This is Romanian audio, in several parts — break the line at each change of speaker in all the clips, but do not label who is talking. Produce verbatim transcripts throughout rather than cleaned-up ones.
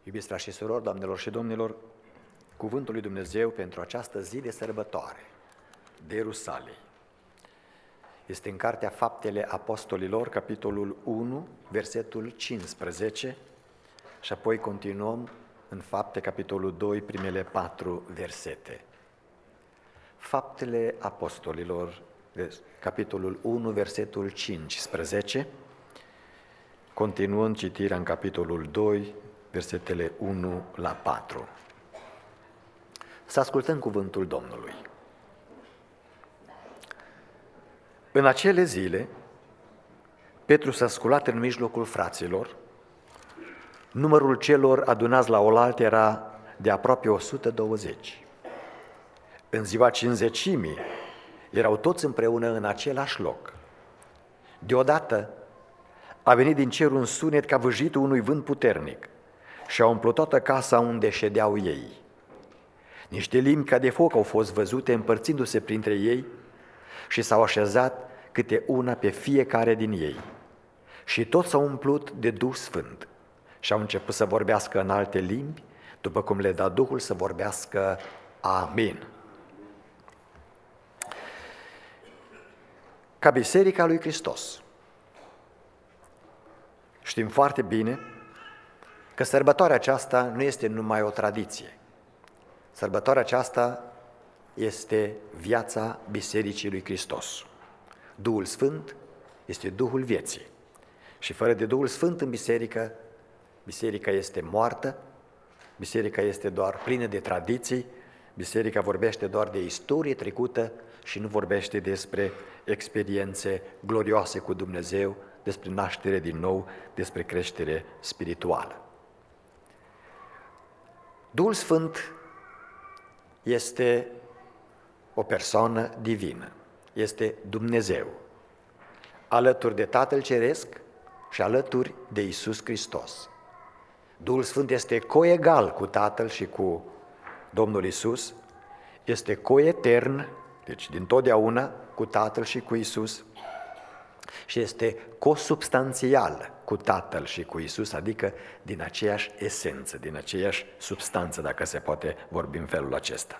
Iubiți frați și surori, doamnelor și domnilor, cuvântul lui Dumnezeu pentru această zi de sărbătoare de Ierusalim este în Cartea Faptele Apostolilor, capitolul unu, versetul cincisprezece, și apoi continuăm în Fapte, capitolul doi, primele patru versete. Faptele Apostolilor, capitolul unu, versetul cincisprezece, continuând citirea în capitolul doi, versetele unu la patru. Să ascultăm cuvântul Domnului. În acele zile, Petru s-a sculat în mijlocul fraților. Numărul celor adunați la oaltă era de aproape o sută douăzeci. În ziua cincizecimii erau toți împreună în același loc. Deodată a venit din cer un sunet ca vâjitul unui vânt puternic și a umplut toată casa unde ședeau ei. Niște limbi ca de foc au fost văzute împărțindu-se printre ei și s-au așezat câte una pe fiecare din ei. Și toți s-au umplut de Duh Sfânt și au început să vorbească în alte limbi, după cum le da Duhul să vorbească. Amin. Ca Biserica lui Hristos, știm foarte bine că sărbătoarea aceasta nu este numai o tradiție. Sărbătoarea aceasta este viața Bisericii lui Hristos. Duhul Sfânt este Duhul vieții. Și fără de Duhul Sfânt în biserică, biserica este moartă, biserica este doar plină de tradiții, biserica vorbește doar de istorie trecută și nu vorbește despre experiențe glorioase cu Dumnezeu, despre naștere din nou, despre creștere spirituală. Duhul Sfânt este o persoană divină, este Dumnezeu, alături de Tatăl Ceresc și alături de Iisus Hristos. Duhul Sfânt este coegal cu Tatăl și cu Domnul Iisus, este coetern, deci din totdeauna cu Tatăl și cu Iisus, și este consubstanțial cu Tatăl și cu Iisus, adică din aceeași esență, din aceeași substanță, dacă se poate vorbi în felul acesta.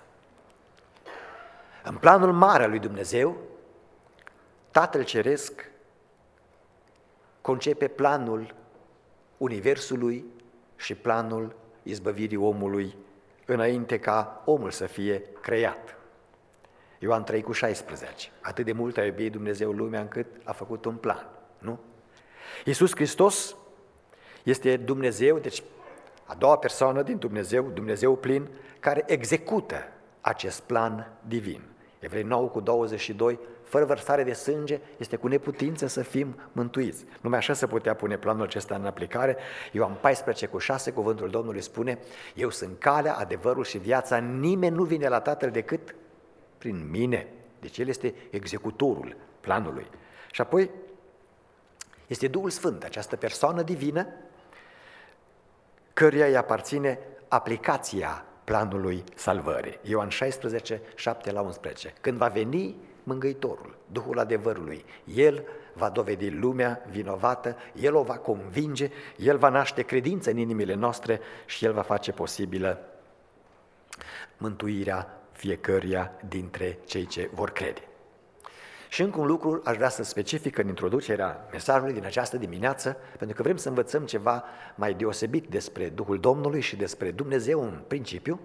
În planul mare al lui Dumnezeu, Tatăl Ceresc concepe planul Universului și planul izbăvirii omului înainte ca omul să fie creat. Ioan trei cu șaisprezece. Atât de mult a iubit Dumnezeu lumea încât a făcut un plan, nu? Iisus Hristos este Dumnezeu, deci a doua persoană din Dumnezeu, Dumnezeu plin, care execută acest plan divin. Evrei nouă cu douăzeci și doi, fără vărsare de sânge, este cu neputință să fim mântuiți. Numai așa se putea pune planul acesta în aplicare. Ioan paisprezece cu șase, cuvântul Domnului spune: eu sunt calea, adevărul și viața, nimeni nu vine la Tatăl decât prin mine. Deci El este executorul planului. Și apoi este Duhul Sfânt, această persoană divină, căruia îi aparține aplicația planului salvării. Ioan șaisprezece, șapte la unsprezece. Când va veni Mângâitorul, Duhul adevărului, El va dovedi lumea vinovată, El o va convinge, El va naște credință în inimile noastre și El va face posibilă mântuirea fiecăruia dintre cei ce vor crede. Și încă un lucru aș vrea să specific în introducerea mesajului din această dimineață, pentru că vrem să învățăm ceva mai deosebit despre Duhul Domnului și despre Dumnezeu în principiu.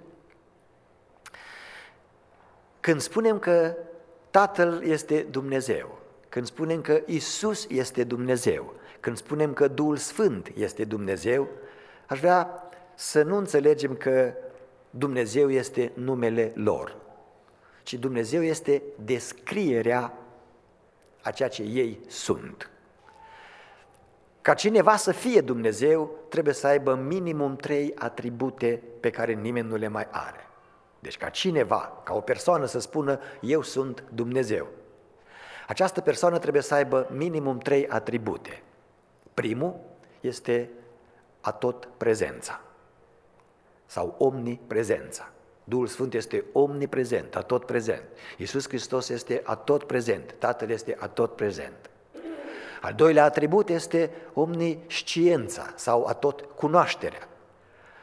Când spunem că Tatăl este Dumnezeu, când spunem că Iisus este Dumnezeu, când spunem că Duhul Sfânt este Dumnezeu, aș vrea să nu înțelegem că Dumnezeu este numele lor, ci Dumnezeu este descrierea a ceea ce ei sunt. Ca cineva să fie Dumnezeu, trebuie să aibă minimum trei atribute pe care nimeni nu le mai are. Deci ca cineva, ca o persoană să spună eu sunt Dumnezeu, această persoană trebuie să aibă minimum trei atribute. Primul este atot prezența sau omniprezența. Duhul Sfânt este omniprezent, atot prezent. Iisus Hristos este atot prezent, Tatăl este atot prezent. Al doilea atribut este omnisciența sau atot cunoașterea.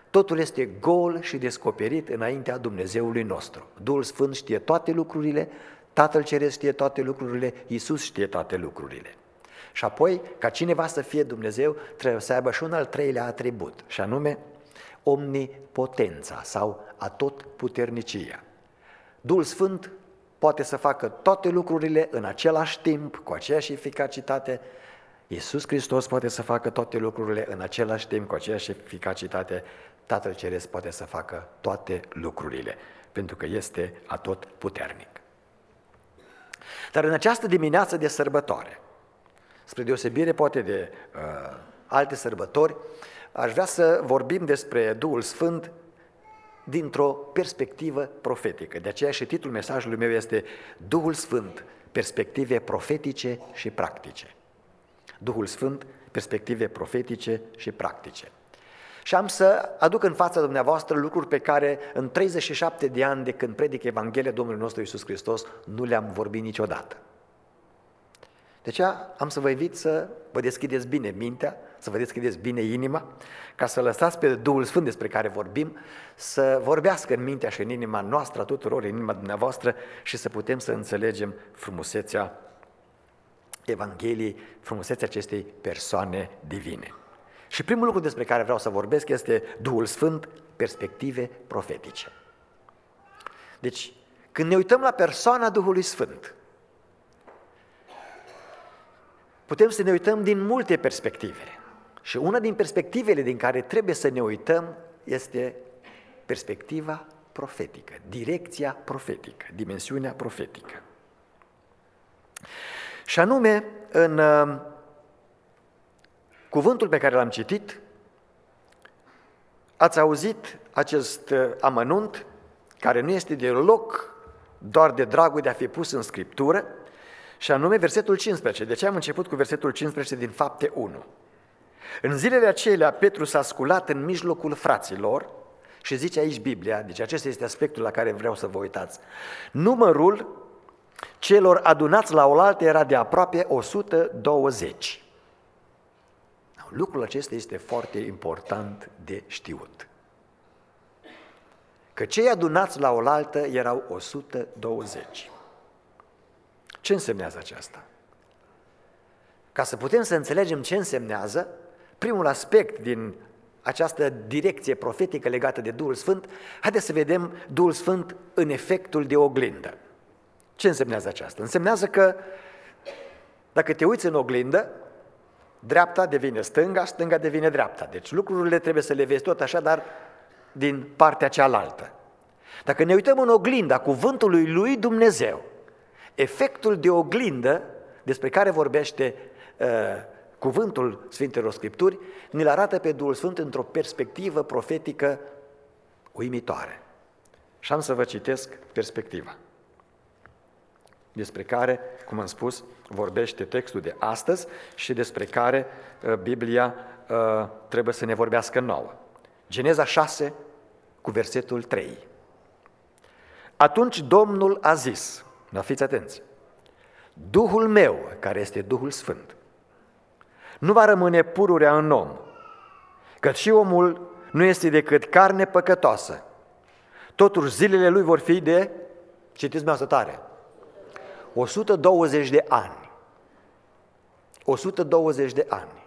Totul este gol și descoperit înaintea Dumnezeului nostru. Duhul Sfânt știe toate lucrurile, Tatăl Ceresc știe toate lucrurile, Iisus știe toate lucrurile. Și apoi, ca cineva să fie Dumnezeu, trebuie să aibă și un al treilea atribut, și anume omnipotența sau atotputernicia. Duhul Sfânt poate să facă toate lucrurile în același timp, cu aceeași eficacitate. Iisus Hristos poate să facă toate lucrurile în același timp, cu aceeași eficacitate. Tatăl Ceresc poate să facă toate lucrurile, pentru că este atotputernic. Dar în această dimineață de sărbătoare, spre deosebire poate de uh, alte sărbători, aș vrea să vorbim despre Duhul Sfânt dintr-o perspectivă profetică. De aceea și titlul mesajului meu este Duhul Sfânt, perspective profetice și practice. Duhul Sfânt, perspective profetice și practice. Și am să aduc în fața dumneavoastră lucruri pe care în treizeci și șapte de ani de când predic Evanghelia Domnului nostru Iisus Hristos nu le-am vorbit niciodată. De aceea am să vă invit să vă deschideți bine mintea, să vă deschideți bine inima, ca să lăsați pe Duhul Sfânt despre care vorbim să vorbească în mintea și în inima noastră, a tuturor, în inima dumneavoastră, și să putem să înțelegem frumusețea Evangheliei, frumusețea acestei persoane divine. Și primul lucru despre care vreau să vorbesc este Duhul Sfânt, perspective profetice. Deci, când ne uităm la persoana Duhului Sfânt, putem să ne uităm din multe perspective. Și una din perspectivele din care trebuie să ne uităm este perspectiva profetică, direcția profetică, dimensiunea profetică. Și anume, în uh, cuvântul pe care l-am citit, ați auzit acest uh, amănunt, care nu este deloc doar de dragul de a fi pus în Scriptură, și anume versetul cincisprezece. De ce am început cu versetul cincisprezece din Fapte unu? În zilele acelea, Petru s-a sculat în mijlocul fraților și zice aici Biblia, deci acesta este aspectul la care vreau să vă uitați. Numărul celor adunați la oaltă era de aproape o sută douăzeci. Lucrul acesta este foarte important de știut. Că cei adunați la oaltă erau o sută douăzeci. Ce însemnează aceasta? Ca să putem să înțelegem ce însemnează, primul aspect din această direcție profetică legată de Duhul Sfânt, haideți să vedem Duhul Sfânt în efectul de oglindă. Ce însemnează aceasta? Însemnează că dacă te uiți în oglindă, dreapta devine stânga, stânga devine dreapta. Deci lucrurile trebuie să le vezi tot așa, dar din partea cealaltă. Dacă ne uităm în oglinda cuvântului lui Dumnezeu, efectul de oglindă despre care vorbește uh, cuvântul Sfintelor Scripturi, ne-l arată pe Duhul Sfânt într-o perspectivă profetică uimitoare. Și am să vă citesc perspectiva, despre care, cum am spus, vorbește textul de astăzi și despre care uh, Biblia uh, trebuie să ne vorbească nouă. Geneza șase, cu versetul trei. Atunci Domnul a zis, da, fiți atenți, Duhul meu, care este Duhul Sfânt, nu va rămâne pururea în om, căci și omul nu este decât carne păcătoasă. Totuși zilele lui vor fi de, citiți mai tare, o sută douăzeci de ani. o sută douăzeci de ani.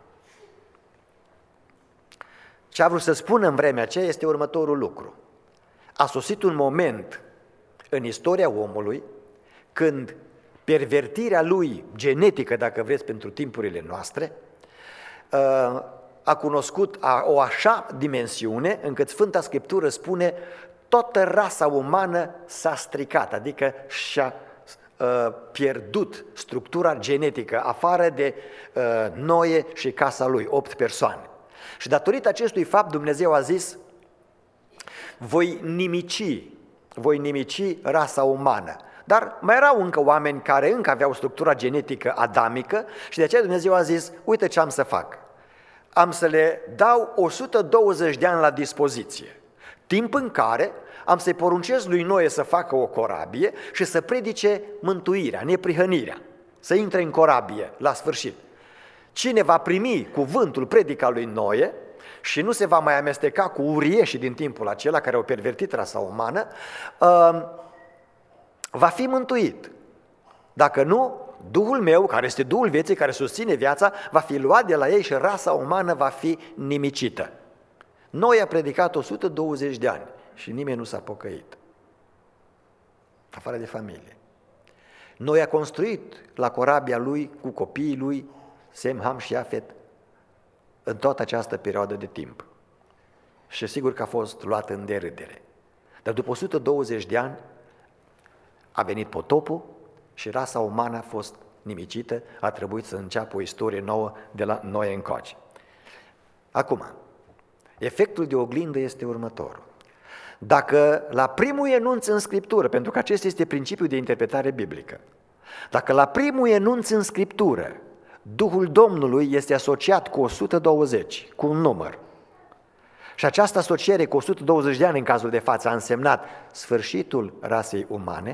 Ce a vrut să spună în vremea aceea este următorul lucru. A sosit un moment în istoria omului când pervertirea lui genetică, dacă vreți, pentru timpurile noastre, a cunoscut o așa dimensiune încât Sfânta Scriptură spune toată rasa umană s-a stricat, adică și-a pierdut structura genetică, afară de Noe și casa lui, opt persoane. Și datorită acestui fapt Dumnezeu a zis, voi nimici, voi nimici rasa umană. Dar mai erau încă oameni care încă aveau structura genetică adamică și de aceea Dumnezeu a zis, uite ce am să fac. Am să le dau o sută douăzeci de ani la dispoziție, timp în care am să-i poruncesc lui Noe să facă o corabie și să predice mântuirea, neprihănirea, să intre în corabie la sfârșit. Cine va primi cuvântul, predica lui Noe, și nu se va mai amesteca cu urieșii din timpul acela care au pervertit rasa umană, va fi mântuit. Dacă nu, Duhul meu, care este Duhul vieții, care susține viața, va fi luat de la ei și rasa umană va fi nimicită. Noi a predicat o sută douăzeci de ani și nimeni nu s-a pocăit, afară de familie. Noi a construit la corabia lui, cu copiii lui, Sem, Ham și Iafet, în toată această perioadă de timp. Și sigur că a fost luat în derâdere. Dar după o sută douăzeci de ani a venit potopul și rasa umană a fost nimicită, a trebuit să înceapă o istorie nouă de la Noe încoace. Acum, efectul de oglindă este următorul. Dacă la primul enunț în Scriptură, pentru că acesta este principiul de interpretare biblică, dacă la primul enunț în Scriptură Duhul Domnului este asociat cu o sută douăzeci, cu un număr, și această asociere cu o sută douăzeci de ani în cazul de față a însemnat sfârșitul rasei umane,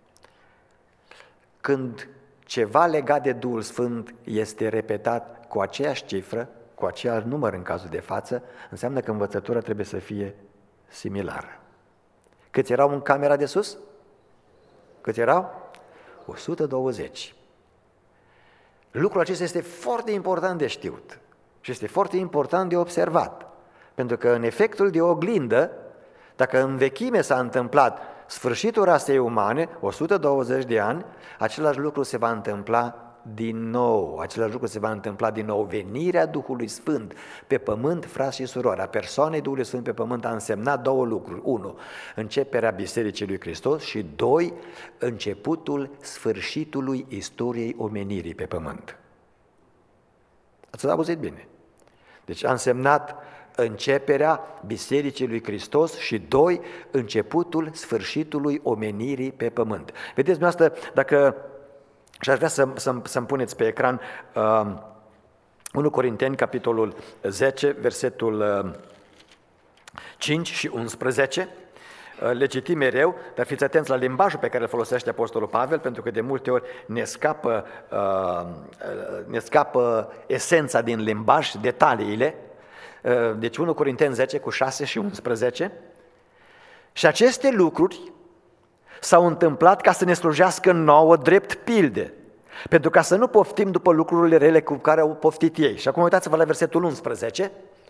când ceva legat de Duhul Sfânt este repetat cu aceeași cifră, cu același număr în cazul de față, înseamnă că învățătura trebuie să fie similară. Câți erau în camera de sus? Câți erau? o sută douăzeci. Lucrul acesta este foarte important de știut și este foarte important de observat, pentru că în efectul de oglindă, dacă în vechime s-a întâmplat sfârșitul rasei umane, o sută douăzeci de ani, același lucru se va întâmpla din nou, același lucru se va întâmpla din nou. Venirea Duhului Sfânt pe pământ, frați și surori, a persoanei Duhului Sfânt pe pământ a însemnat două lucruri. Unu, începerea Bisericii lui Hristos și doi, începutul sfârșitului istoriei omenirii pe pământ. Ați auzit bine? Deci a însemnat începerea Bisericii lui Hristos și doi, începutul sfârșitului omenirii pe pământ. Vedeți dumneavoastră, dacă, și aș vrea să, să, să-mi puneți pe ecran uh, unu Corinteni, capitolul zece, versetul uh, cinci și unsprezece, uh, le citim mereu, dar fiți atenți la limbajul pe care îl folosește Apostolul Pavel, pentru că de multe ori ne scapă, uh, ne scapă esența din limbaj, detaliile. Deci unu Corinteni zece cu șase și unsprezece. Și aceste lucruri s-au întâmplat ca să ne slujească nouă drept pilde, pentru ca să nu poftim după lucrurile rele cu care au poftit ei. Și acum uitați-vă la versetul unsprezece.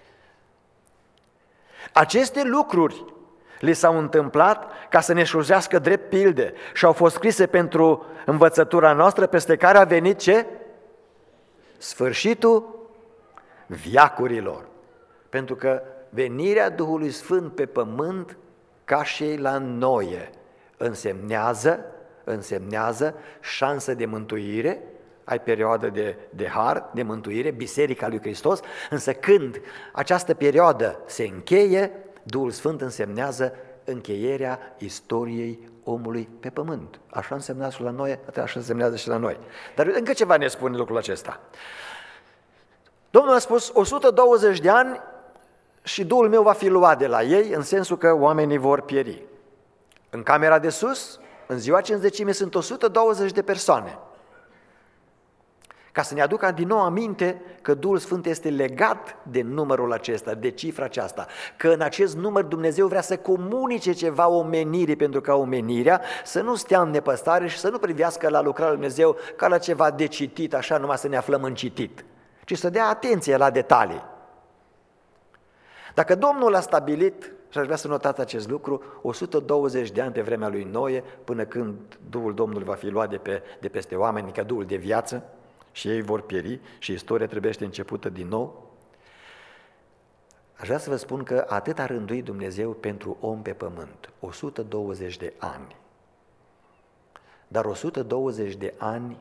Aceste lucruri li s-au întâmplat ca să ne slujească drept pilde și au fost scrise pentru învățătura noastră, peste care a venit ce? Sfârșitul veacurilor. Pentru că venirea Duhului Sfânt pe pământ, ca și la Noe, însemnează, însemnează șansă de mântuire, ai perioadă de, de har, de mântuire, Biserica lui Hristos, însă când această perioadă se încheie, Duhul Sfânt însemnează încheierea istoriei omului pe pământ. Așa însemnează și la Noe, așa însemnează și la noi. Dar încă ceva ne spune lucrul acesta. Domnul a spus o sută douăzeci de ani și Duhul meu va fi luat de la ei, în sensul că oamenii vor pieri. În camera de sus, în ziua cincizecime, sunt o sută douăzeci de persoane. Ca să ne aducă din nou aminte că Duhul Sfânt este legat de numărul acesta, de cifra aceasta, că în acest număr Dumnezeu vrea să comunice ceva omenirii, pentru ca omenirea să nu stea în nepăstare și să nu privească la lucrarea lui Dumnezeu ca la ceva de citit, așa numai să ne aflăm în citit, ci să dea atenție la detalii. Dacă Domnul a stabilit, și aș vrea să notați acest lucru, o sută douăzeci de ani pe vremea lui Noe, până când Duhul Domnului va fi luat de, pe, de peste oameni, ca Duhul de viață, și ei vor pieri și istoria trebuie începută din nou, aș vrea să vă spun că atât a rânduit Dumnezeu pentru om pe pământ, o sută douăzeci de ani. Dar o sută douăzeci de ani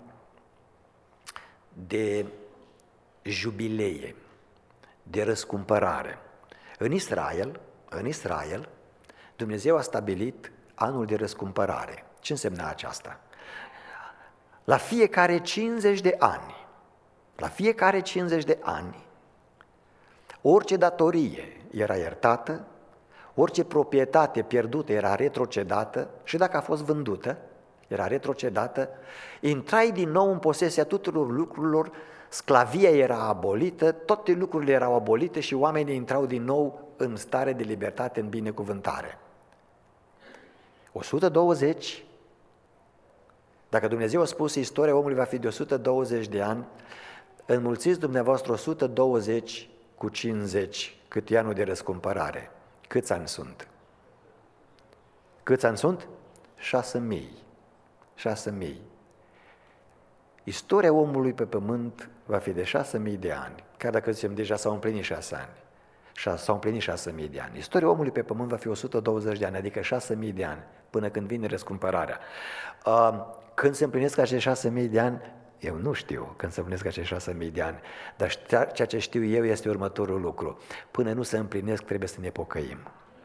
de jubilee, de răscumpărare. În Israel, în Israel, Dumnezeu a stabilit anul de răscumpărare. Ce însemna aceasta? La fiecare cincizeci de ani, la fiecare cincizeci de ani, orice datorie era iertată, orice proprietate pierdută era retrocedată și dacă a fost vândută, era retrocedată, intrai din nou în posesia tuturor lucrurilor sclavia era abolită, toate lucrurile erau abolite și oamenii intrau din nou în stare de libertate, în binecuvântare. o sută douăzeci, dacă Dumnezeu a spus istoria omului va fi de o sută douăzeci de ani, înmulțiți dumneavoastră o sută douăzeci cu cincizeci, cât e anul de răscumpărare. Câți ani sunt? Câți ani sunt? Șase mii. Șase mii. Istoria omului pe pământ va fi de șase mii de ani, chiar dacă zicem deja s-au împlinit șase ani. S-au împlinit șase mii de ani. Istoria omului pe pământ va fi o sută douăzeci de ani, adică șase mii de ani, până când vine răscumpărarea. Când se împlinesc acești șase mii de ani, eu nu știu când se împlinesc acești șase mii de ani, dar ceea ce știu eu este următorul lucru. Până nu se împlinesc, trebuie să ne pocăim.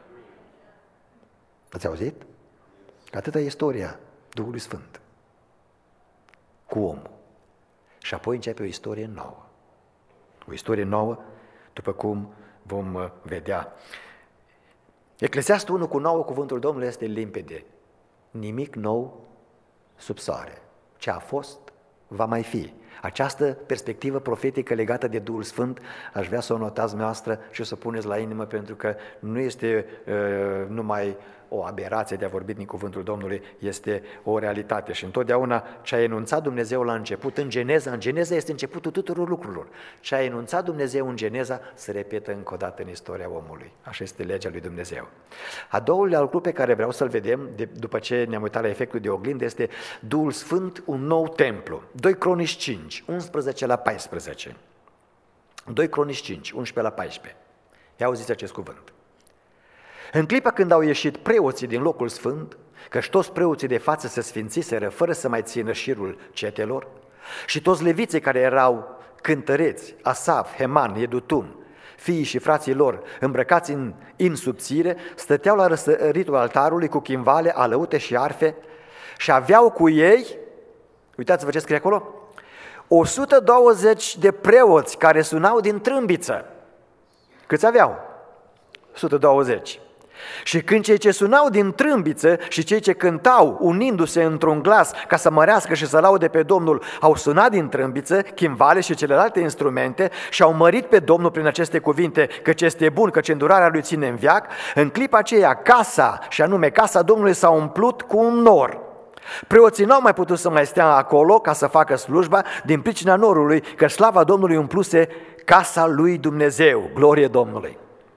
Ați auzit? Atâta e istoria Duhului Sfânt cu omul. Și apoi începe o istorie nouă. O istorie nouă, după cum vom vedea. Eclesiastul unu cu nouă, cuvântul Domnului este limpede. Nimic nou sub soare. Ce a fost, va mai fi. Această perspectivă profetică legată de Duhul Sfânt, aș vrea să o notați noastră și o să puneți la inimă, pentru că nu este uh, numai o aberație de a vorbi din cuvântul Domnului, este o realitate. Și întotdeauna ce a enunțat Dumnezeu la început, în Geneza, în Geneza este începutul tuturor lucrurilor. Ce a enunțat Dumnezeu în Geneza se repetă încă o dată în istoria omului. Așa este legea lui Dumnezeu. A doilea lucru pe care vreau să-l vedem, de, după ce ne-am uitat la efectul de oglindă, este Duhul Sfânt, un nou templu. doi Cronici cinci, unsprezece la paisprezece. doi Cronici cinci, unsprezece la paisprezece. Ia auziți acest cuvânt. În clipa când au ieșit preoții din locul sfânt, căci toți preoții de față se sfințiseră fără să mai țină șirul cetelor, și toți leviții care erau cântăreți, Asaf, Heman, Edutun, fiii și frații lor, îmbrăcați în in subțire, stăteau la răsăritul altarului cu chimvale, alăute și arfe și aveau cu ei, uitați-vă ce scrie acolo, o sută douăzeci de preoți care sunau din trâmbiță. Câți aveau? o sută douăzeci. Și când cei ce sunau din trâmbiță și cei ce cântau, unindu-se într-un glas ca să mărească și să laude pe Domnul, au sunat din trâmbiță, chimbale și celelalte instrumente și au mărit pe Domnul prin aceste cuvinte, căci este bun, căci îndurarea lui ține în veac, în clipa aceea casa, și anume casa Domnului, s-a umplut cu un nor. Preoții n-au mai putut să mai stea acolo ca să facă slujba din pricina norului, că slava Domnului umpluse casa lui Dumnezeu. Glorie Domnului!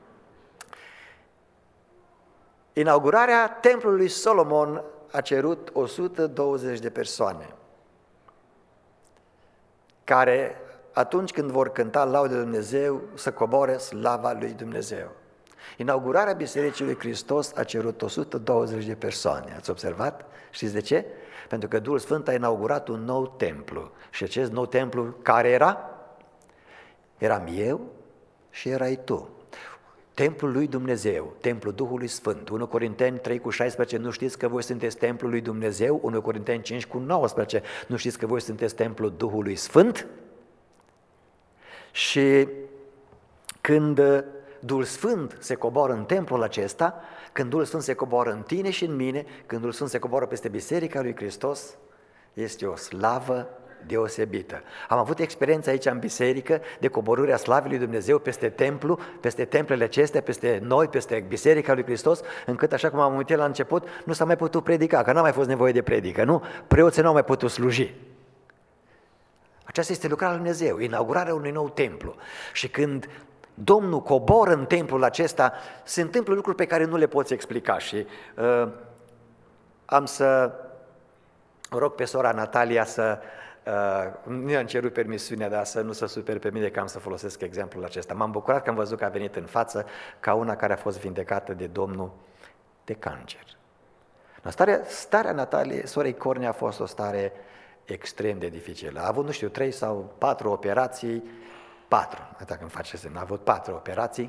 Inaugurarea templului Solomon a cerut o sută douăzeci de persoane care, atunci când vor cânta laude lui Dumnezeu, să coboare slava lui Dumnezeu. Inaugurarea Bisericii lui Hristos a cerut o sută douăzeci de persoane. Ați observat? Știți de ce? Pentru că Duhul Sfânt a inaugurat un nou templu. Și acest nou templu care era? Eram eu și erai tu. Templul lui Dumnezeu, templul Duhului Sfânt. unu Corinteni trei cu șaisprezece, nu știți că voi sunteți templul lui Dumnezeu? unu Corinteni cinci cu nouăsprezece, nu știți că voi sunteți templul Duhului Sfânt? Și când Duhul Sfânt se coboară în templul acesta, când Duhul Sfânt se coboară în tine și în mine, când Duhul Sfânt se coboară peste Biserica lui Hristos, este o slavă deosebită. Am avut experiența aici în biserică de coborârea slavei lui Dumnezeu peste templu, peste templele acestea, peste noi, peste Biserica lui Hristos, încât, așa cum am uitat la început, nu s-a mai putut predica, că n-a mai fost nevoie de predică, nu? Preoții n-au mai putut sluji. Aceasta este lucrarea lui Dumnezeu, inaugurarea unui nou templu. Și când Domnul coboră în templul acesta, se întâmplă lucruri pe care nu le poți explica și uh, am să rog pe sora Natalia să Uh, nu i-am cerut permisiunea, dar să nu se supere pe mine că am să folosesc exemplul acesta. M-am bucurat că am văzut că a venit în față ca una care a fost vindecată de Domnul de cancer. Starea, starea Nataliei, sorei Cornea, a fost o stare extrem de dificilă. A avut, nu știu, trei sau patru operații, patru, dacă îmi face semn, a avut patru operații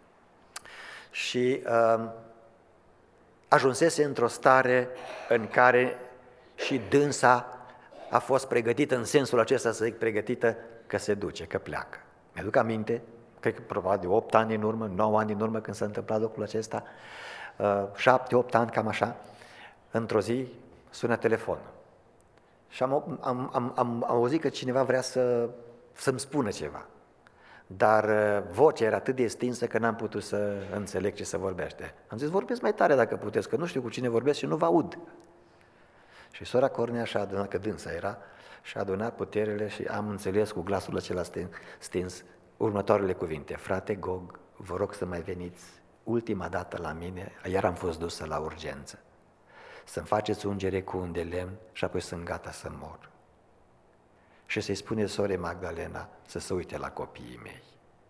și uh, ajunsese într-o stare în care și dânsa a fost pregătită în sensul acesta, să zic, pregătită că se duce, că pleacă. Mi-aduc aminte, cred că probabil de opt ani în urmă, nouă ani în urmă când s-a întâmplat lucrul acesta, șapte, opt ani, cam așa, într-o zi sună telefonul. Și am, am, am, am, am auzit că cineva vrea să să-mi spună ceva. Dar vocea era atât de stinsă că n-am putut să înțeleg ce se vorbește. Am zis, vorbesc mai tare dacă puteți, că nu știu cu cine vorbesc și nu vă aud. Și sora Cornea și-a adunat, că dânsa era, și-a adunat puterele și am înțeles cu glasul acela stins următoarele cuvinte. Frate Gog, vă rog să mai veniți ultima dată la mine, iar am fost dusă la urgență. Să-mi faceți ungere cu un de lemn și apoi sunt gata să mor. Și să-i spune sorei Magdalena să se uite la copiii mei.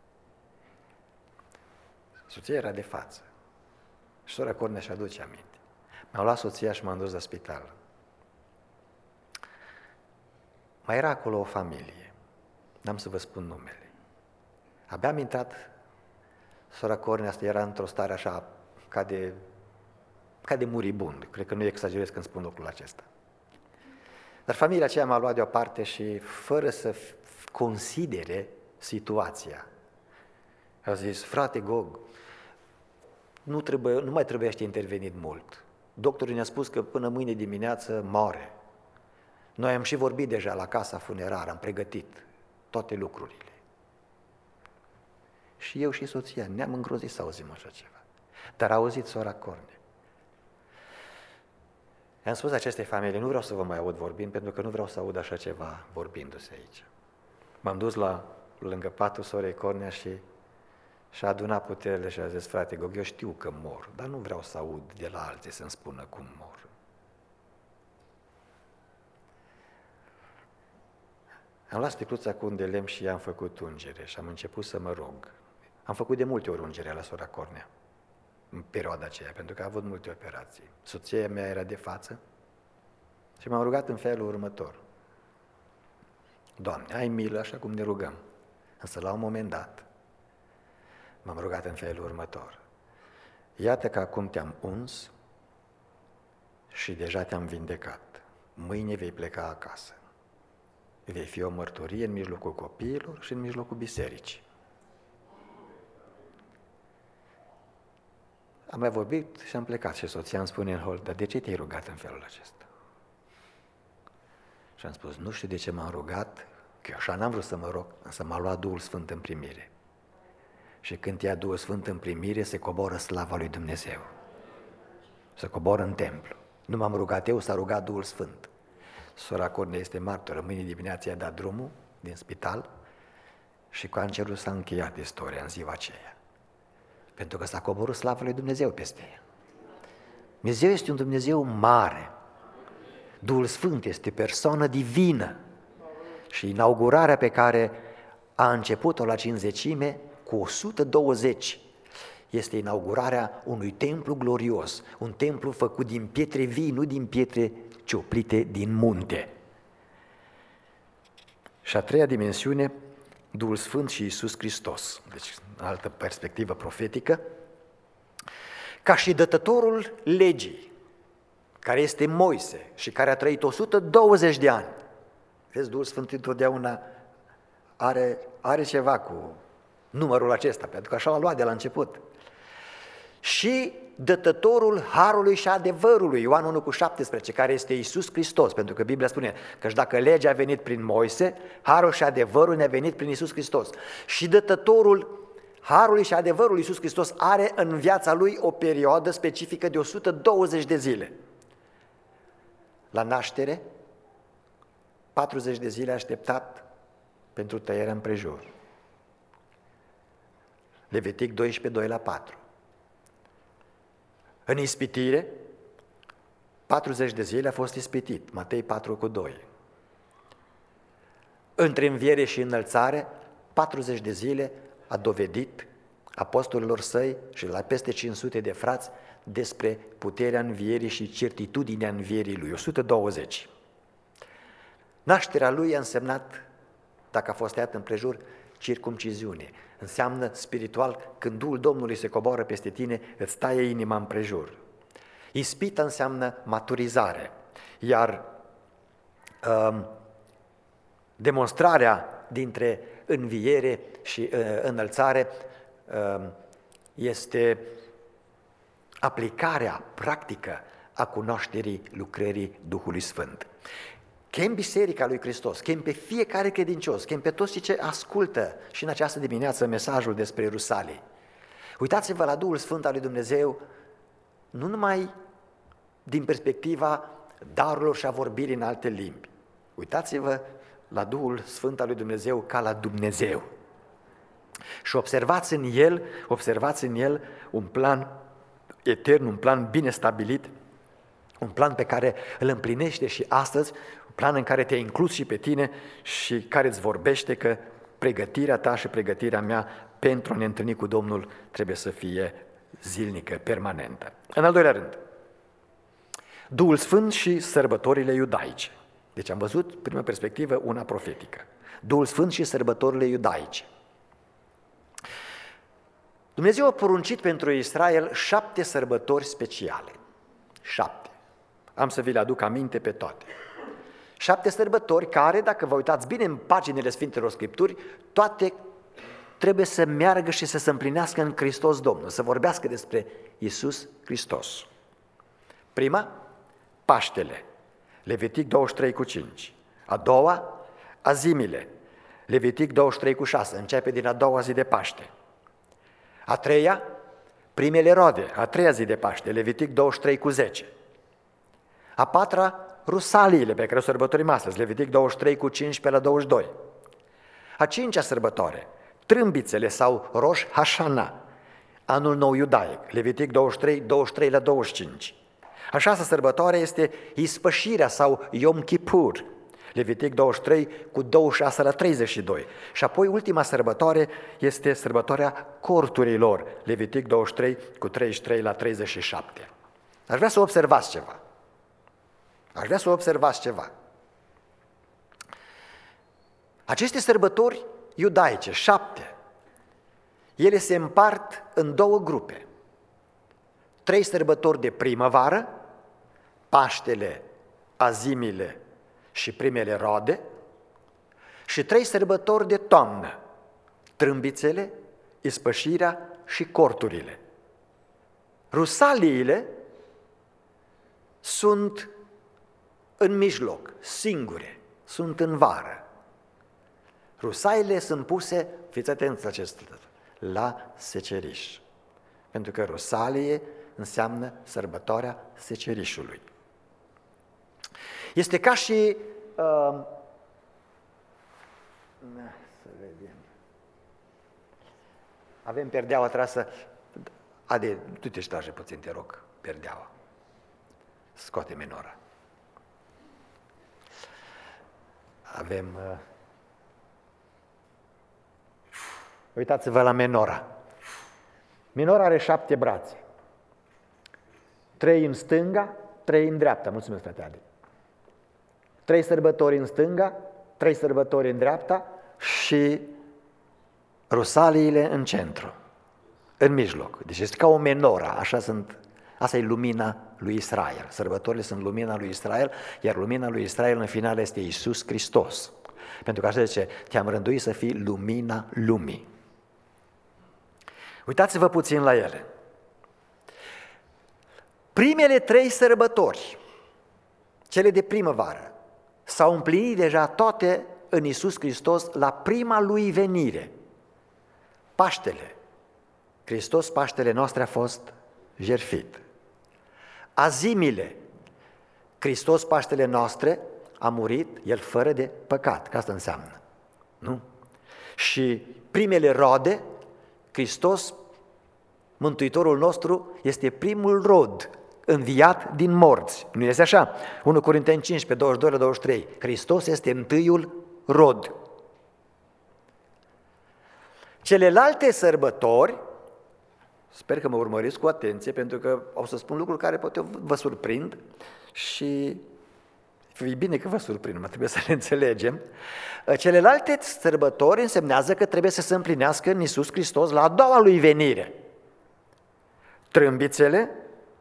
Soția era de față și sora Cornea și aduce aminte. Mi-au luat soția și m-am dus la spital. Mai era acolo o familie, n-am să vă spun numele. Abia am intrat, sora Cornea asta era într-o stare așa ca de, ca de muribund, cred că nu exagerez când spun lucrul acesta. Dar familia aceea m-a luat deoparte și fără să considere situația, a zis, frate Gog, nu, trebuie, nu mai trebuiește intervenit mult. Doctorul ne-a spus că până mâine dimineață moare. Noi am și vorbit deja la casa funerară, am pregătit toate lucrurile. Și eu și soția ne-am îngrozit să auzim așa ceva. Dar a auzit sora Cornea. I-am spus acestei familii, nu vreau să vă mai aud vorbind, pentru că nu vreau să aud așa ceva vorbindu-se aici. M-am dus la lângă patul sorei Cornea și și-a adunat puterile și a zis, frate Gog, eu știu că mor, dar nu vreau să aud de la alții să-mi spună cum mor. Am luat sticluța cu un de lemn și i-am făcut ungere și am început să mă rog. Am făcut de multe ori ungere la sora Cornea, în perioada aceea, pentru că a avut multe operații. Soția mea era de față și m-am rugat în felul următor. Doamne, ai milă așa cum ne rugăm, însă la un moment dat m-am rugat în felul următor. Iată că acum te-am uns și deja te-am vindecat. Mâine vei pleca acasă. Vei fi o mărturie în mijlocul copiilor și în mijlocul bisericii. Am mai vorbit și am plecat și soția îmi spune în hol, dar de ce te-ai rugat în felul acesta? Și am spus, nu știu de ce m-am rugat, că eu așa n-am vrut să mă rog, însă m-a luat Duhul Sfânt în primire. Și când te ia Duhul Sfânt în primire, se coboră slava lui Dumnezeu. Se coboră în templu. Nu m-am rugat eu, s-a rugat Duhul Sfânt. Sora Cornea este martoră, mâine dimineața i-a dat drumul din spital și cancerul s-a încheiat istoria în ziua aceea. Pentru că s-a coborât slava lui Dumnezeu peste ea. Dumnezeu este un Dumnezeu mare. Duhul Sfânt este persoană divină. Și inaugurarea pe care a început-o la cinzecime cu o sută douăzeci este inaugurarea unui templu glorios, un templu făcut din pietre vii, nu din pietre cioplite din munte. Și a treia dimensiune, Duhul Sfânt și Iisus Hristos, deci în altă perspectivă profetică, ca și dătătorul legii, care este Moise și care a trăit o sută douăzeci de ani. Vezi, Duhul Sfânt întotdeauna are, are ceva cu numărul acesta, pentru că așa l-a luat de la început. Și dătătorul harului și adevărului, Ioan unu cu șaptesprezece, care este Iisus Hristos, pentru că Biblia spune că dacă legea a venit prin Moise, harul și adevărul ne-a venit prin Iisus Hristos. Și dătătorul harului și adevărului Iisus Hristos are în viața lui o perioadă specifică de o sută douăzeci de zile. La naștere, patruzeci de zile a așteptat pentru tăierea împrejur. Levitic doisprezece, doi la patru. În ispitire, patruzeci de zile a fost ispitit, Matei patru cu doi. Între înviere și înălțare, patruzeci de zile a dovedit apostolilor săi și la peste cinci sute de frați despre puterea învierii și certitudinea învierii lui, o sută douăzeci. Nașterea lui a însemnat, dacă a fost tăiat împrejur, circumciziune. Înseamnă spiritual, când Duhul Domnului se coboară peste tine, îți taie inima împrejur. Ispita înseamnă maturizare, iar um, demonstrarea dintre înviere și uh, înălțare um, este aplicarea practică a cunoașterii lucrării Duhului Sfânt. Chem biserica lui Hristos, chem pe fiecare credincios, chem pe toți cei ce ascultă și în această dimineață mesajul despre Ierusalim. Uitați-vă la Duhul Sfânt al lui Dumnezeu, nu numai din perspectiva darurilor și a vorbirii în alte limbi. Uitați-vă la Duhul Sfânt al lui Dumnezeu ca la Dumnezeu. Și observați în El, observați în El un plan etern, un plan bine stabilit, un plan pe care îl împlinește și astăzi, un plan în care te-a inclus și pe tine și care îți vorbește că pregătirea ta și pregătirea mea pentru a ne întâlni cu Domnul trebuie să fie zilnică, permanentă. În al doilea rând, Duhul Sfânt și sărbătorile iudaice. Deci am văzut, prima perspectivă, una profetică. Duhul Sfânt și sărbătorile iudaice. Dumnezeu a poruncit pentru Israel șapte sărbători speciale. Șapte. Am să vi le aduc aminte pe toate. Șapte sărbători care, dacă vă uitați bine în paginile Sfintelor Scripturi, toate trebuie să meargă și să se împlinească în Hristos Domnul, să vorbească despre Iisus Hristos. Prima, Paștele, Levitic douăzeci și trei cu cinci. A doua, Azimile, Levitic douăzeci și trei cu șase, începe din a doua zi de Paște. A treia, primele rode, a treia zi de Paște, Levitic douăzeci și trei cu zece. A patra, Rusaliile pe care o sărbătorim astăzi, Levitic douăzeci și trei cu cincisprezece la douăzeci și doi. A cincea sărbătoare, Trâmbițele sau Rosh Hashana, anul nou iudaic, Levitic douăzeci și trei, douăzeci și trei la douăzeci și cinci. A șasea sărbătoare este Ispășirea sau Yom Kippur, Levitic douăzeci și trei cu douăzeci și șase la treizeci și doi. Și apoi ultima sărbătoare este sărbătoarea corturilor, Levitic douăzeci și trei cu treizeci și trei la treizeci și șapte. Aș vrea să observați ceva. Aș vrea să observați ceva. Aceste sărbători iudaice, șapte, ele se împart în două grupe. Trei sărbători de primăvară, Paștele, Azimile și primele rode, și trei sărbători de toamnă, Trâmbițele, Ispășirea și corturile. Rusaliile sunt în mijloc, singure, sunt în vară. Rusaile sunt puse, fiți atenți acest la seceriș, pentru că Rusalie înseamnă sărbătoarea secerișului. Este ca și uh, să vedem. Avem perdeaua trasă. Ade, tu te ștrage puțin, te rog, perdeaua. Scoate menora. Avem uh, uitați-vă la menora. Menora are șapte brațe. Trei în stânga, trei în dreapta. Mulțumesc, frate Adi. Trei sărbători în stânga, trei sărbători în dreapta și rusaliile în centru, în mijloc. Deci este ca o menora, așa sunt, asta e lumina lui Israel. Sărbătorile sunt lumina lui Israel, iar lumina lui Israel în final este Iisus Hristos. Pentru că așa zice, te-am rânduit să fii lumina lumii. Uitați-vă puțin la ele. Primele trei sărbători, cele de primăvară, s-au împlinit deja toate în Iisus Hristos la prima lui venire. Paștele, Hristos, Paștele noastre a fost jertfit. Azimile, Hristos, Paștele noastre a murit, El fără de păcat, că asta înseamnă, nu? Și primele rode, Hristos, Mântuitorul nostru, este primul rod înviat din morți. Nu este așa? unu Corinteni cincisprezece, douăzeci și doi la douăzeci și trei. Hristos este întâiul rod. Celelalte sărbători, sper că mă urmăriți cu atenție, pentru că o să spun lucruri care poate vă surprind și e bine că vă surprind, mă trebuie să le înțelegem. Celelalte sărbători însemnează că trebuie să se împlinească în Iisus Hristos la a doua lui venire. Trâmbițele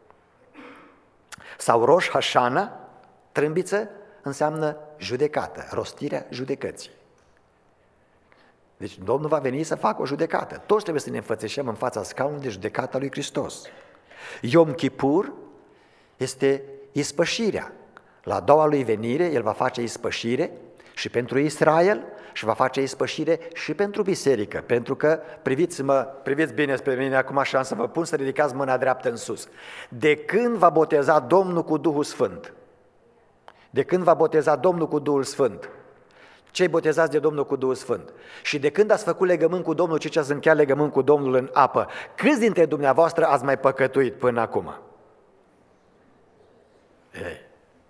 sau Rosh Hashana, trâmbiță înseamnă judecată, rostirea judecății. Deci Domnul va veni să facă o judecată. Toți trebuie să ne înfățișăm în fața scaunului de judecată a lui Hristos. Yom Kippur este ispășirea. La a doua lui venire, El va face ispășire și pentru Israel și va face ispășire și pentru biserică, pentru că, priviți-mă, priviți bine spre mine acum așa, să vă pun să ridicați mâna dreaptă în sus. De când va boteza Domnul cu Duhul Sfânt? De când va boteza Domnul cu Duhul Sfânt? Cei botezați de Domnul cu Duhul Sfânt. Și de când ați făcut legământ cu Domnul, cei ce ați încheiat legământ cu Domnul în apă, câți dintre dumneavoastră ați mai păcătuit până acum? Ei.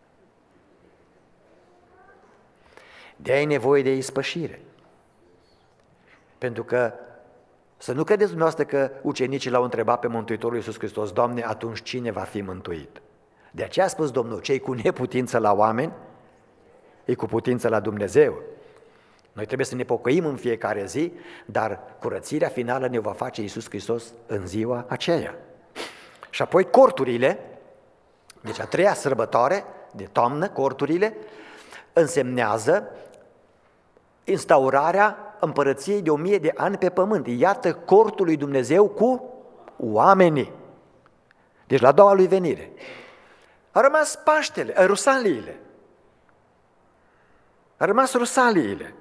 De ai nevoie de ispășire. Pentru că să nu credeți dumneavoastră că ucenicii l-au întrebat pe Mântuitorul Iisus Hristos: Doamne, atunci cine va fi mântuit? De aceea a spus Domnul: cei cu neputință la oameni, e cu putință la Dumnezeu. Noi trebuie să ne pocăim în fiecare zi, dar curățirea finală ne va face Iisus Hristos în ziua aceea. Și apoi corturile, deci a treia sărbătoare de toamnă, corturile, însemnează instaurarea împărăției de o mie de ani pe pământ. Iată cortul lui Dumnezeu cu oamenii. Deci la a doua lui venire. A rămas Paștele, Rusaliile. A rămas Rusaliile.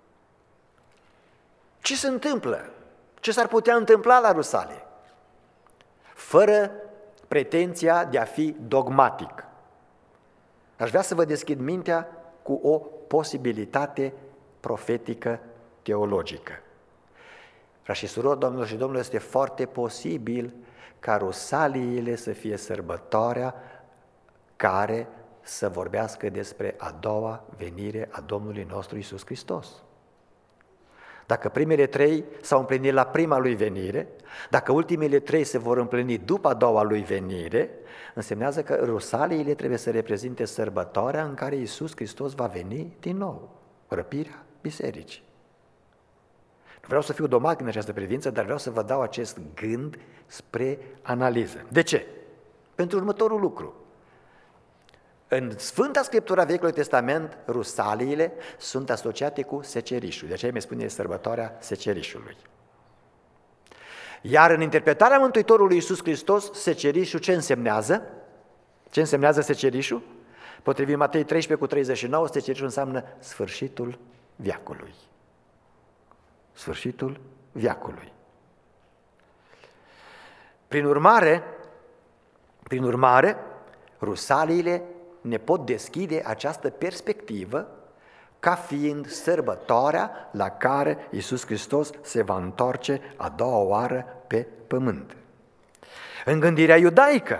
Ce se întâmplă? Ce s-ar putea întâmpla la Rusalii? Fără pretenția de a fi dogmatic. Aș vrea să vă deschid mintea cu o posibilitate profetică, teologică. Frați și surori, domnilor și domnilor, este foarte posibil ca Rusaliile să fie sărbătoarea care să vorbească despre a doua venire a Domnului nostru Iisus Hristos. Dacă primele trei s-au împlinit la prima lui venire, dacă ultimele trei se vor împlini după a doua lui venire, însemnează că Rusaliile trebuie să reprezinte sărbătoarea în care Iisus Hristos va veni din nou, răpirea bisericii. Nu vreau să fiu dogmatic în această privință, dar vreau să vă dau acest gând spre analiză. De ce? Pentru următorul lucru. În Sfânta Scriptura Vechiului Testament, Rusaliile sunt asociate cu secerișul. De aceea mi spune sărbătoarea secerișului. Iar în interpretarea Mântuitorului Iisus Hristos, secerișul ce însemnează? Ce însemnează secerișul? Potrivit Matei treisprezece cu treizeci și nouă, secerișul înseamnă sfârșitul veacului. Sfârșitul veacului. Prin urmare, prin urmare, Rusaliile ne pot deschide această perspectivă ca fiind sărbătoarea la care Iisus Hristos se va întoarce a doua oară pe pământ. În gândirea iudaică,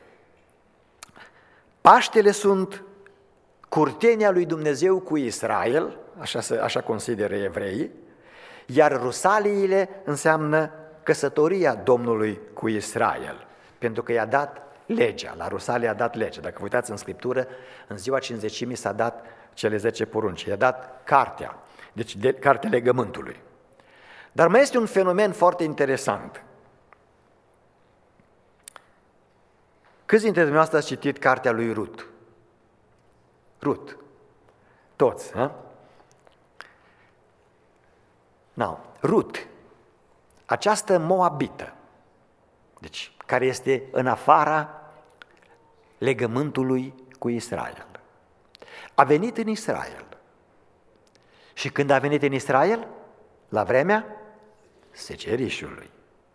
Paștele sunt curtenia lui Dumnezeu cu Israel, așa, se, așa consideră evreii, iar Rusaliile înseamnă căsătoria Domnului cu Israel, pentru că i-a dat legea, la Rusalii a dat legea. Dacă vă uitați în Scriptură, în ziua cincizecimii s-a dat cele zece porunci, i-a dat cartea, deci de, cartea legământului. Dar mai este un fenomen foarte interesant. Câți dintre dumneavoastră ați citit cartea lui Rut? Rut. Toți, ha? No. Rut, această moabită, deci care este în afara legământului cu Israel, a venit în Israel. Și când a venit în Israel? La vremea secerișului.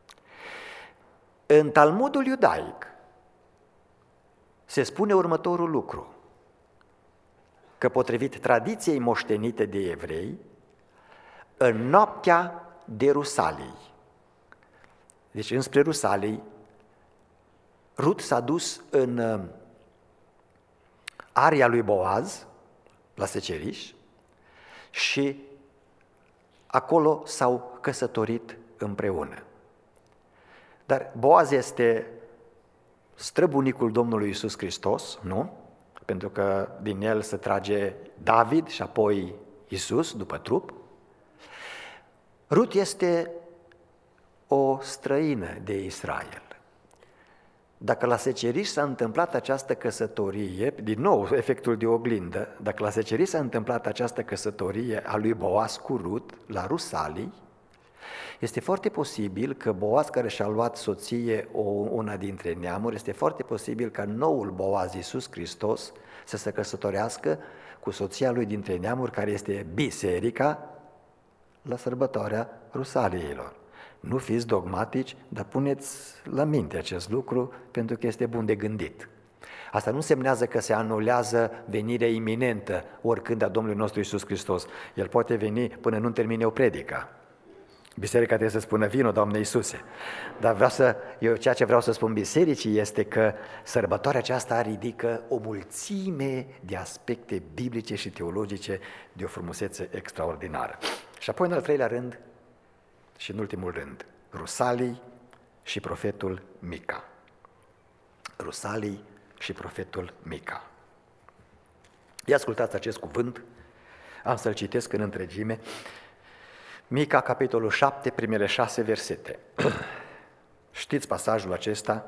În Talmudul iudaic se spune următorul lucru, că potrivit tradiției moștenite de evrei, în noaptea de Rusalii, deci înspre Rusalii, Rut s-a dus în aria lui Boaz, la seceriș, și acolo s-au căsătorit împreună. Dar Boaz este străbunicul Domnului Iisus Hristos, nu? Pentru că din el se trage David și apoi Iisus după trup. Rut este o străină de Israel. Dacă la seceriș s-a întâmplat această căsătorie, din nou efectul de oglindă, dacă la seceriș s-a întâmplat această căsătorie a lui Boaz cu Rut, la Rusalii, Este foarte posibil că Boaz, care și-a luat soție o, una dintre neamuri, este foarte posibil ca noul Boaz, Iisus Hristos, să se căsătorească cu soția lui dintre neamuri, care este biserica, la sărbătoarea Rusaliilor. Nu fiți dogmatici, dar puneți la minte acest lucru, pentru că este bun de gândit. Asta nu semnează că se anulează venirea iminentă oricând a Domnului nostru Iisus Hristos. El poate veni până nu termine o predică. Biserica trebuie să spună: vino, Doamne Iisuse. Dar vreau să, eu ceea ce vreau să spun bisericii este că sărbătoarea aceasta ridică o mulțime de aspecte biblice și teologice de o frumusețe extraordinară. Și apoi, în al treilea rând, și în ultimul rând, Rusalii și profetul Mica. Rusalii și profetul Mica. Ia ascultați acest cuvânt, am să-l citesc în întregime. Mica, capitolul șapte, primele șase versete. Știți pasajul acesta?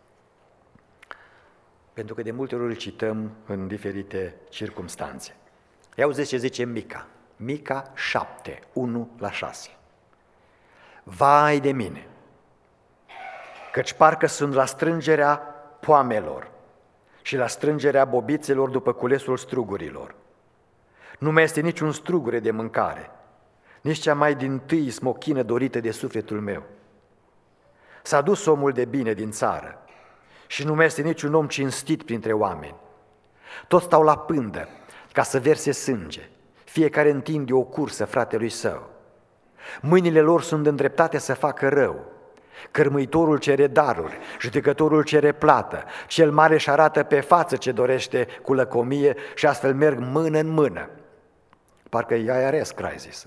Pentru că de multe ori îl cităm în diferite circumstanțe. Ia auziți ce zice Mica. Mica șapte, unu la șase. Vai de mine, căci parcă sunt la strângerea poamelor și la strângerea bobițelor după culesul strugurilor. Nu mai este niciun strugure de mâncare, nici cea mai dintâi smochină dorită de sufletul meu. S-a dus omul de bine din țară și nu mai este niciun om cinstit printre oameni. Toți stau la pândă ca să verse sânge, fiecare întinde o cursă fratelui său. Mâinile lor sunt îndreptate să facă rău. Cărmuitorul cere daruri, judecătorul cere plată, cel mare își arată pe față ce dorește cu lăcomie și astfel merg mână în mână. Parcă e I R S crisis.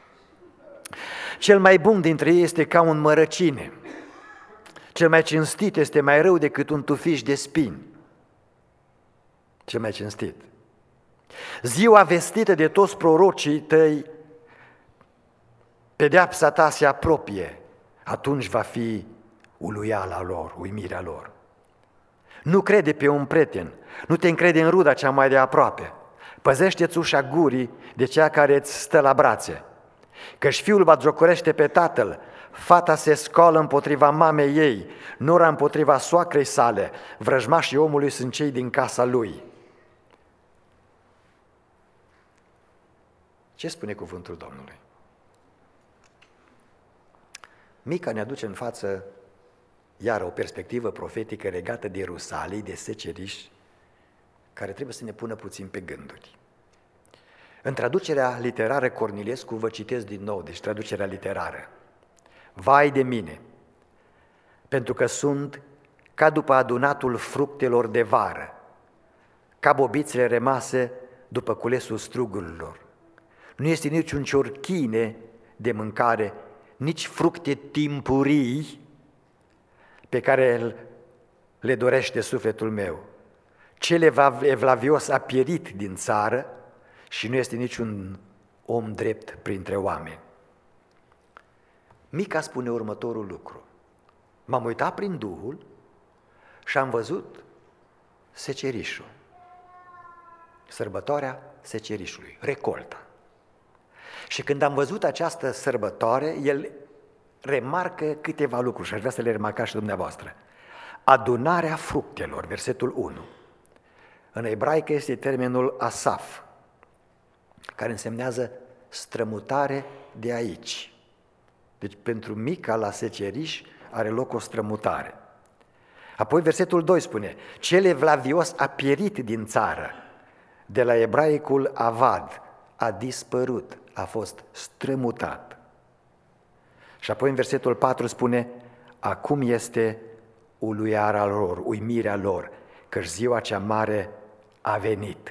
Cel mai bun dintre ei este ca un mărăcine. Cel mai cinstit este mai rău decât un tufiș de spini. Cel mai cinstit. Ziua vestită de toți prorocii tăi, pedeapsa ta se apropie, atunci va fi uluiala lor, uimirea lor. Nu crede pe un prieten, nu te încrede în ruda cea mai de aproape. Păzește-ți ușa gurii de cea care îți stă la brațe, căci fiul batjocorește pe tatăl, fata se scoală împotriva mamei ei, nora împotriva soacrei sale, vrăjmașii omului sunt cei din casa lui. Ce spune cuvântul Domnului? Mica ne aduce în față iar o perspectivă profetică legată de Rusalii, de seceriși, care trebuie să ne pună puțin pe gânduri. În traducerea literară Cornilescu, vă citesc din nou, deci traducerea literară. Vai de mine, pentru că sunt ca după adunatul fructelor de vară, ca bobițele rămase după culesul strugurilor. Nu este niciun ciorchine de mâncare, nici fructe timpurii pe care le dorește sufletul meu. Cel evlavios a pierit din țară și nu este niciun om drept printre oameni. Mica spune următorul lucru. M-am uitat prin Duhul și am văzut secerișul. Sărbătoarea secerișului, recolta. Și când am văzut această sărbătoare, el remarcă câteva lucruri și aș vrea să le remarcați și dumneavoastră. Adunarea fructelor, versetul unu. În ebraică este termenul asaf, care însemnează strămutare de aici. Deci pentru Mica la seceriș are loc o strămutare. Apoi versetul doi spune, cel evlavios a pierit din țară, de la ebraicul avad, a dispărut, a fost strămutat. Și apoi în versetul patru spune, acum este uluiarea lor, uimirea lor, că ziua cea mare a venit.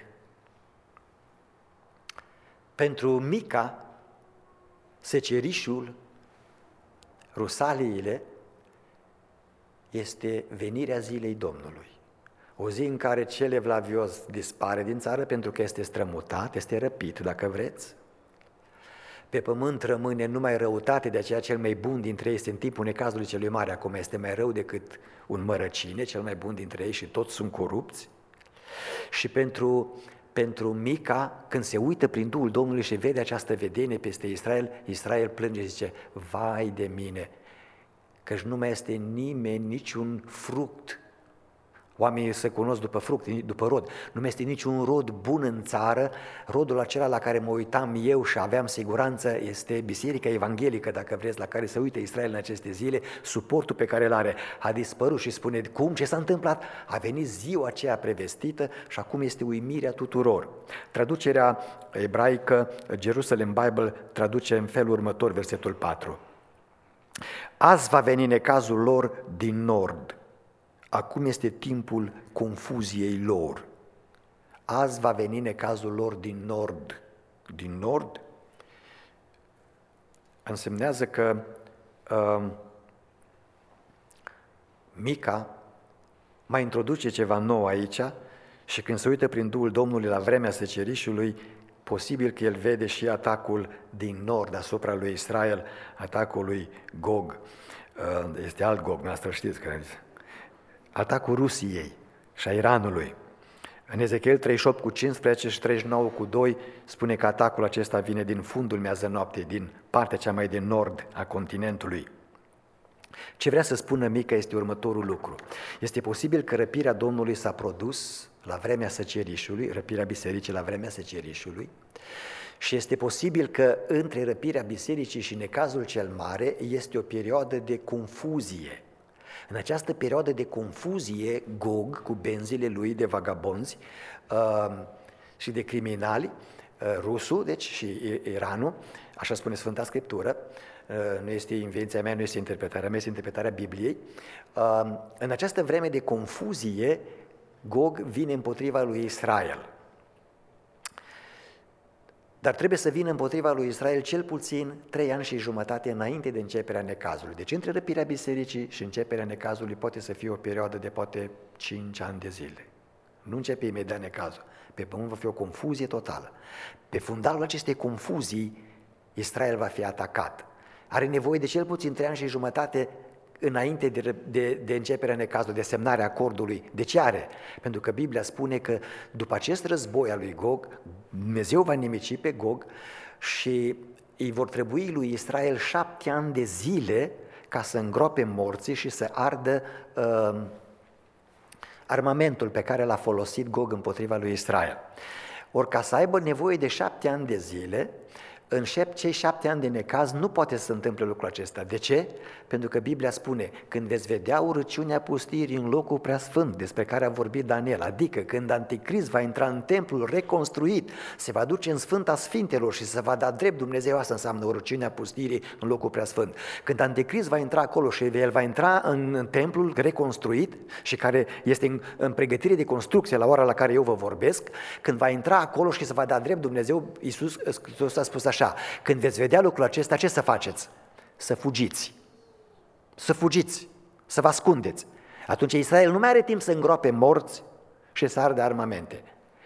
Pentru Mica, secerișul, rusaliile, este venirea zilei Domnului. O zi în care cel evlavios dispare din țară pentru că este strămutat, este răpit, dacă vreți. Pe pământ rămâne numai răutate, de aceea cel mai bun dintre ei este în timpul necazului celui mare, acum este mai rău decât un mărăcine, cel mai bun dintre ei și toți sunt corupți. Și pentru pentru Mica, când se uită prin Duhul Domnului și vede această vedenie peste Israel, Israel plânge și zice, vai de mine, căci nu mai este nimeni, niciun fruct. Oamenii se cunosc după fruct, după rod. Nu mai este niciun rod bun în țară. Rodul acela la care mă uitam eu și aveam siguranță este Biserica Evanghelică, dacă vreți, la care se uită Israel în aceste zile. Suportul pe care îl are a dispărut și spune, cum, ce s-a întâmplat? A venit ziua aceea prevestită și acum este uimirea tuturor. Traducerea ebraică, Jerusalem Bible, traduce în felul următor, versetul patru. Azi va veni necazul lor din nord. Acum este timpul confuziei lor. Azi va veni necazul lor din nord. Din nord însemnează că uh, Mica mai introduce ceva nou aici și când se uită prin Duhul Domnului la vremea secerișului, posibil că el vede și atacul din nord asupra lui Israel, atacul lui Gog. Uh, este alt Gog, noastră știți că atacul Rusiei și a Iranului. În Ezechiel treizeci și opt cu cincisprezece și treizeci și nouă cu doi spune că atacul acesta vine din fundul miază noapte, din partea cea mai de nord a continentului. Ce vrea să spună Mica este următorul lucru. Este posibil că răpirea Domnului s-a produs la vremea secerișului, răpirea bisericii la vremea secerișului, și este posibil că între răpirea bisericii și necazul cel mare este o perioadă de confuzie. În această perioadă de confuzie, Gog, cu benzile lui de vagabonzi uh, și de criminali, uh, rusul, deci și Iranul, așa spune Sfânta Scriptură, uh, nu este invenția mea, nu este interpretarea mea, este interpretarea Bibliei. Uh, în această vreme de confuzie, Gog vine împotriva lui Israel. Dar trebuie să vină împotriva lui Israel cel puțin trei ani și jumătate înainte de începerea necazului. Deci între răpirea bisericii și începerea necazului poate să fie o perioadă de poate cinci ani de zile. Nu începe imediat necazul. Pe pământ va fi o confuzie totală. Pe fundalul acestei confuzii, Israel va fi atacat. Are nevoie de cel puțin trei ani și jumătate înainte de, de, de începerea necazului, de semnarea acordului. De ce are? Pentru că Biblia spune că după acest război al lui Gog, Dumnezeu va nimici pe Gog și îi vor trebui lui Israel șapte ani de zile ca să îngroape morții și să ardă uh, armamentul pe care l-a folosit Gog împotriva lui Israel. Ori ca să aibă nevoie de șapte ani de zile, în cei șapte ani de necaz nu poate să se întâmple lucrul acesta. De ce? Pentru că Biblia spune, când veți vedea urăciunea pustirii în locul preasfânt, despre care a vorbit Daniel, adică când Anticrist va intra în templul reconstruit, se va duce în Sfânta Sfintelor și se va da drept Dumnezeu, asta înseamnă urăciunea pustirii în locul preasfânt. Când Anticrist va intra acolo și el va intra în templul reconstruit și care este în, în pregătire de construcție la ora la care eu vă vorbesc, când va intra acolo și se va da drept Dumnezeu, Iisus Hristos a spus așa, Așa, când veți vedea lucrul acesta, ce să faceți? Să fugiți, să fugiți, să vă ascundeți. Atunci Israel nu mai are timp să îngroape morți și să ardă armamente.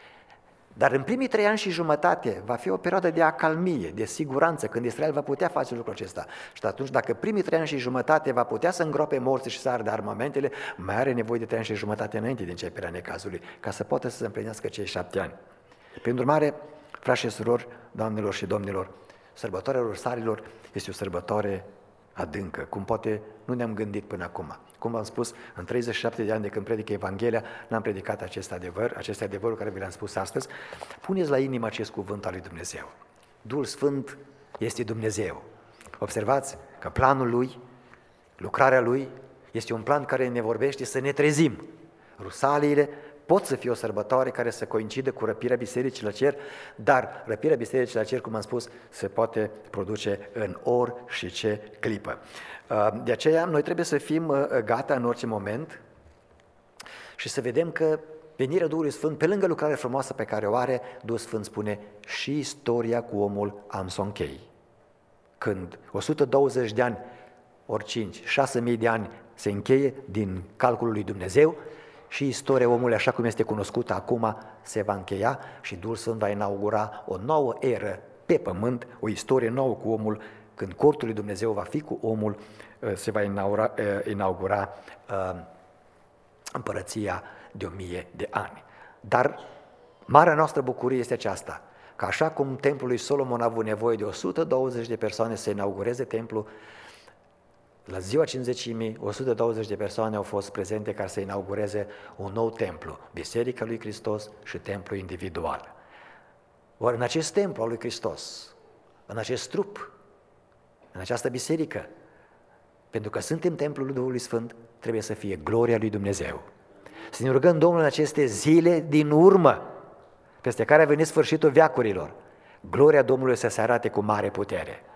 Dar în primii trei ani și jumătate va fi o perioadă de acalmie, de siguranță, când Israel va putea face lucrul acesta. Și atunci, dacă primii trei ani și jumătate va putea să îngroape morții și să ardă armamentele, mai are nevoie de trei ani și jumătate înainte de începerea necazului, ca să poată să se împlinească cei șapte ani. Prin urmare, frați și surori, doamnelor și domnilor, sărbătoarea Rusalilor este o sărbătoare adâncă, cum poate nu ne-am gândit până acum. Cum v-am spus, în treizeci și șapte de ani de când predic Evanghelia, n-am predicat acest adevăr, aceste adevăruri care vi le-am spus astăzi. Puneți la inimă acest cuvânt al lui Dumnezeu. Duhul Sfânt este Dumnezeu. Observați că planul Lui, lucrarea Lui, este un plan care ne vorbește să ne trezim. Rusaliile pot să fie o sărbătoare care să coincidă cu răpirea bisericii la cer, dar răpirea bisericii la cer, cum am spus, se poate produce în ori și ce clipă. De aceea, noi trebuie să fim gata în orice moment și să vedem că venirea Duhului Sfânt, pe lângă lucrarea frumoasă pe care o are, Duhul Sfânt spune și istoria cu omul am să o închei. Când o sută douăzeci de ani, ori cinci, șase mii de ani se încheie din calculul lui Dumnezeu, și istoria omului, așa cum este cunoscută acum, se va încheia și Duhul Sfânt va inaugura o nouă eră pe pământ, o istorie nouă cu omul, când cortul lui Dumnezeu va fi cu omul, se va inaugura, inaugura împărăția de o mie de ani. Dar Marea noastră bucurie este aceasta, că așa cum templul lui Solomon a avut nevoie de o sută douăzeci de persoane să inaugureze templul, la ziua cincizecimii, o sută douăzeci de persoane au fost prezente ca să inaugureze un nou templu, Biserica lui Hristos și templul individual. Ori în acest templu al lui Hristos, în acest trup, în această biserică, pentru că suntem templul lui Duhului Sfânt, trebuie să fie gloria lui Dumnezeu. Să ne rugăm Domnul în aceste zile din urmă, peste care a venit sfârșitul veacurilor, gloria Domnului să se arate cu mare putere.